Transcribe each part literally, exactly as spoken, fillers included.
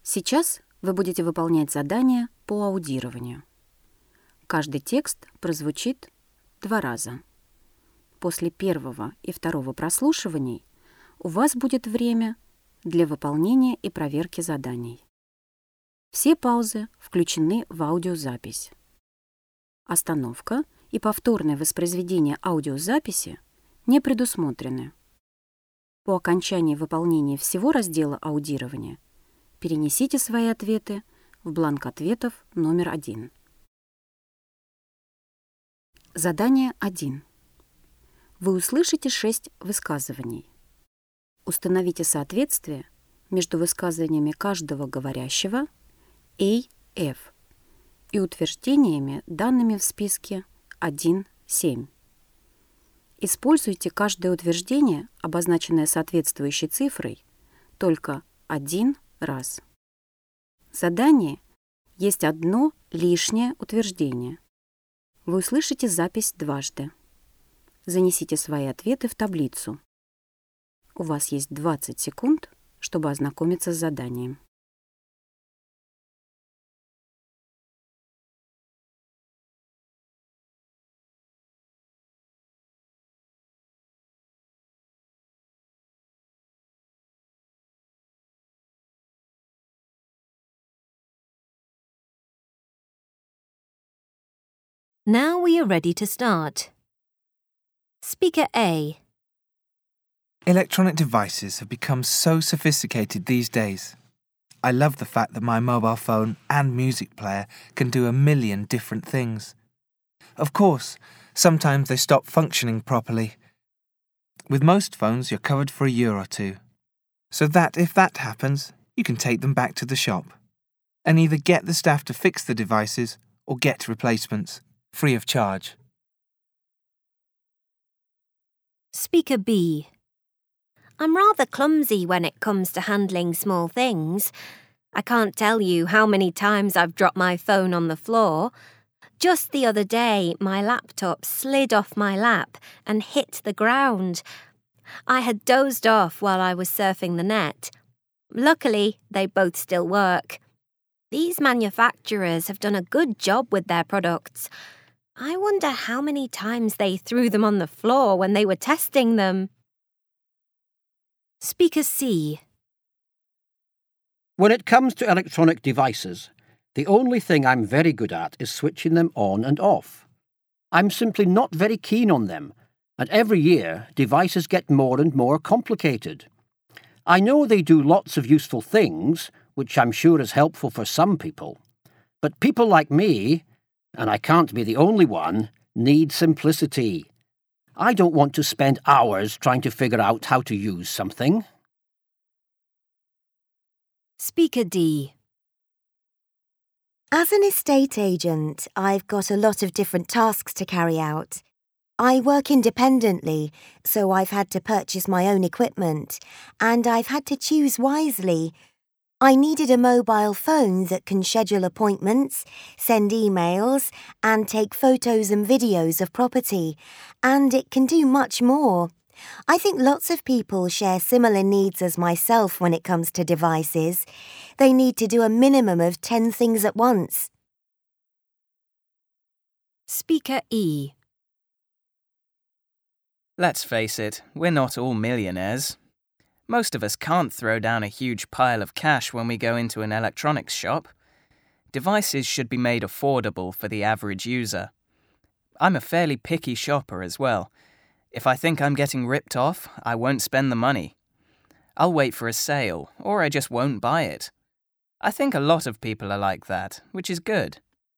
Сейчас вы будете выполнять задание по аудированию. Каждый текст прозвучит два раза. После первого и второго прослушиваний у вас будет время для выполнения и проверки заданий. Все паузы включены в аудиозапись. Остановка и повторное воспроизведение аудиозаписи не предусмотрены. По окончании выполнения всего раздела аудирования перенесите свои ответы в бланк ответов номер один. Задание один. Вы услышите шесть высказываний. Установите соответствие между высказываниями каждого говорящего A F и утверждениями, данными в списке один семь. Используйте каждое утверждение, обозначенное соответствующей цифрой, только один раз. В задании есть одно лишнее утверждение. Вы услышите запись дважды. Занесите свои ответы в таблицу. У вас есть двадцать секунд, чтобы ознакомиться с заданием. Now we are ready to start. Speaker A. Electronic devices have become so sophisticated these days. I love the fact that my mobile phone and music player can do a million different things. Of course, sometimes they stop functioning properly. With most phones, you're covered for a year or two, so that if that happens, you can take them back to the shop and either get the staff to fix the devices or get replacements, free of charge. Speaker B. I'm rather clumsy when it comes to handling small things. I can't tell you how many times I've dropped my phone on the floor. Just the other day, my laptop slid off my lap and hit the ground. I had dozed off while I was surfing the net. Luckily, they both still work. These manufacturers have done a good job with their products. I wonder how many times they threw them on the floor when they were testing them. Speaker C. When it comes to electronic devices, the only thing I'm very good at is switching them on and off. I'm simply not very keen on them, and every year devices get more and more complicated. I know they do lots of useful things, which I'm sure is helpful for some people, but people like me, and I can't be the only one, need simplicity. I don't want to spend hours trying to figure out how to use something. Speaker D. As an estate agent, I've got a lot of different tasks to carry out. I work independently, so I've had to purchase my own equipment, and I've had to choose wisely. I needed a mobile phone that can schedule appointments, send emails, and take photos and videos of property, and it can do much more. I think lots of people share similar needs as myself when it comes to devices. They need to do a minimum of ten things at once. Speaker E. Let's face it, we're not all millionaires. Most of us can't throw down a huge pile of cash when we go into an electronics shop. Devices should be made affordable for the average user. I'm a fairly picky shopper as well. If I think I'm getting ripped off, I won't spend the money. I'll wait for a sale, or I just won't buy it. I think a lot of people are like that, which is good.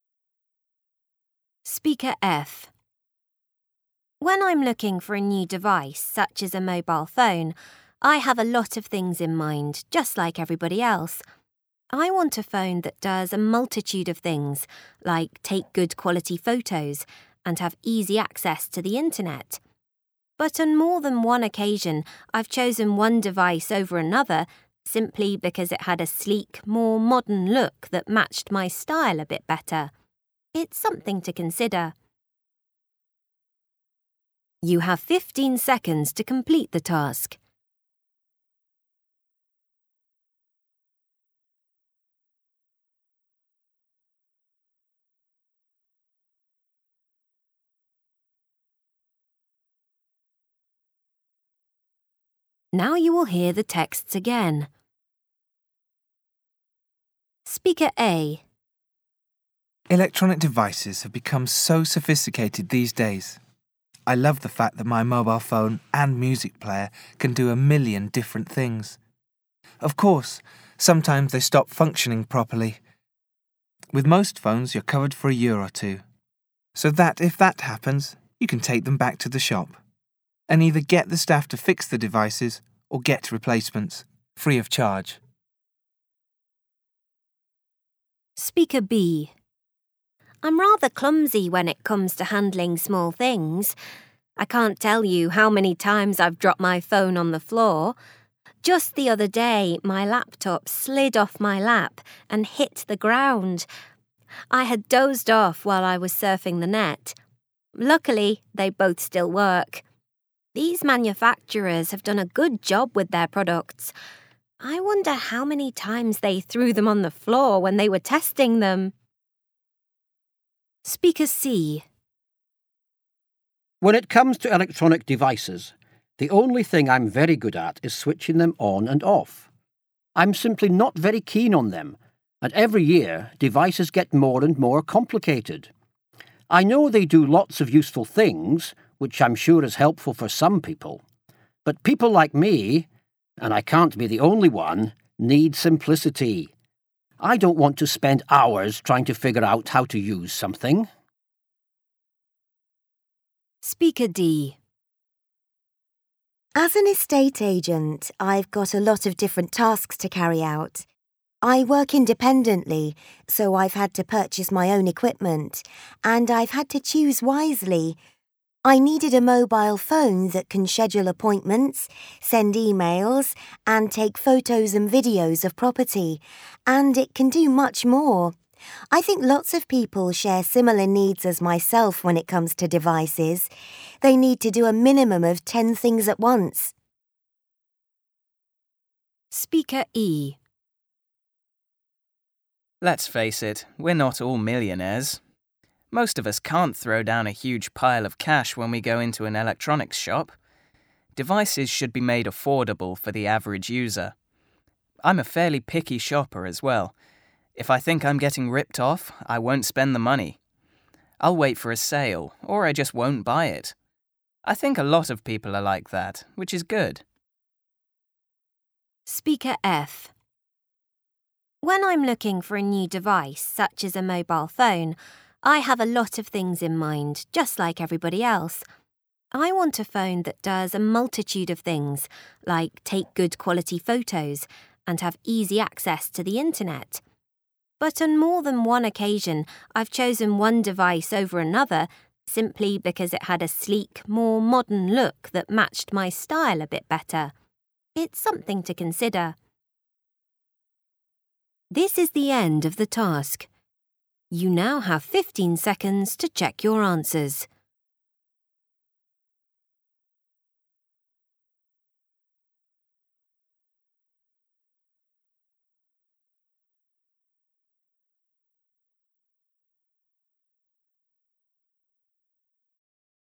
Speaker F. When I'm looking for a new device, such as a mobile phone, I have a lot of things in mind, just like everybody else. I want a phone that does a multitude of things, like take good quality photos and have easy access to the internet. But on more than one occasion, I've chosen one device over another simply because it had a sleek, more modern look that matched my style a bit better. It's something to consider. You have fifteen seconds to complete the task. Now you will hear the texts again. Speaker A. Electronic devices have become so sophisticated these days. I love the fact that my mobile phone and music player can do a million different things. Of course, sometimes they stop functioning properly. With most phones, you're covered for a year or two, so that if that happens, you can take them back to the shop and either get the staff to fix the devices or get replacements, free of charge. Speaker B. I'm rather clumsy when it comes to handling small things. I can't tell you how many times I've dropped my phone on the floor. Just the other day, my laptop slid off my lap and hit the ground. I had dozed off while I was surfing the net. Luckily, they both still work. These manufacturers have done a good job with their products. I wonder how many times they threw them on the floor when they were testing them. Speaker C. When it comes to electronic devices, the only thing I'm very good at is switching them on and off. I'm simply not very keen on them, and every year devices get more and more complicated. I know they do lots of useful things, which I'm sure is helpful for some people, but people like me, and I can't be the only one, need simplicity. I don't want to spend hours trying to figure out how to use something. Speaker D. As an estate agent, I've got a lot of different tasks to carry out. I work independently, so I've had to purchase my own equipment, and I've had to choose wisely. I needed a mobile phone that can schedule appointments, send emails, and take photos and videos of property, and it can do much more. I think lots of people share similar needs as myself when it comes to devices. They need to do a minimum of ten things at once. Speaker E. Let's face it, we're not all millionaires. Most of us can't throw down a huge pile of cash when we go into an electronics shop. Devices should be made affordable for the average user. I'm a fairly picky shopper as well. If I think I'm getting ripped off, I won't spend the money. I'll wait for a sale, or I just won't buy it. I think a lot of people are like that, which is good. Speaker F. When I'm looking for a new device, such as a mobile phone, I have a lot of things in mind, just like everybody else. I want a phone that does a multitude of things, like take good quality photos and have easy access to the internet. But on more than one occasion, I've chosen one device over another simply because it had a sleek, more modern look that matched my style a bit better. It's something to consider. This is the end of the task. You now have fifteen seconds to check your answers.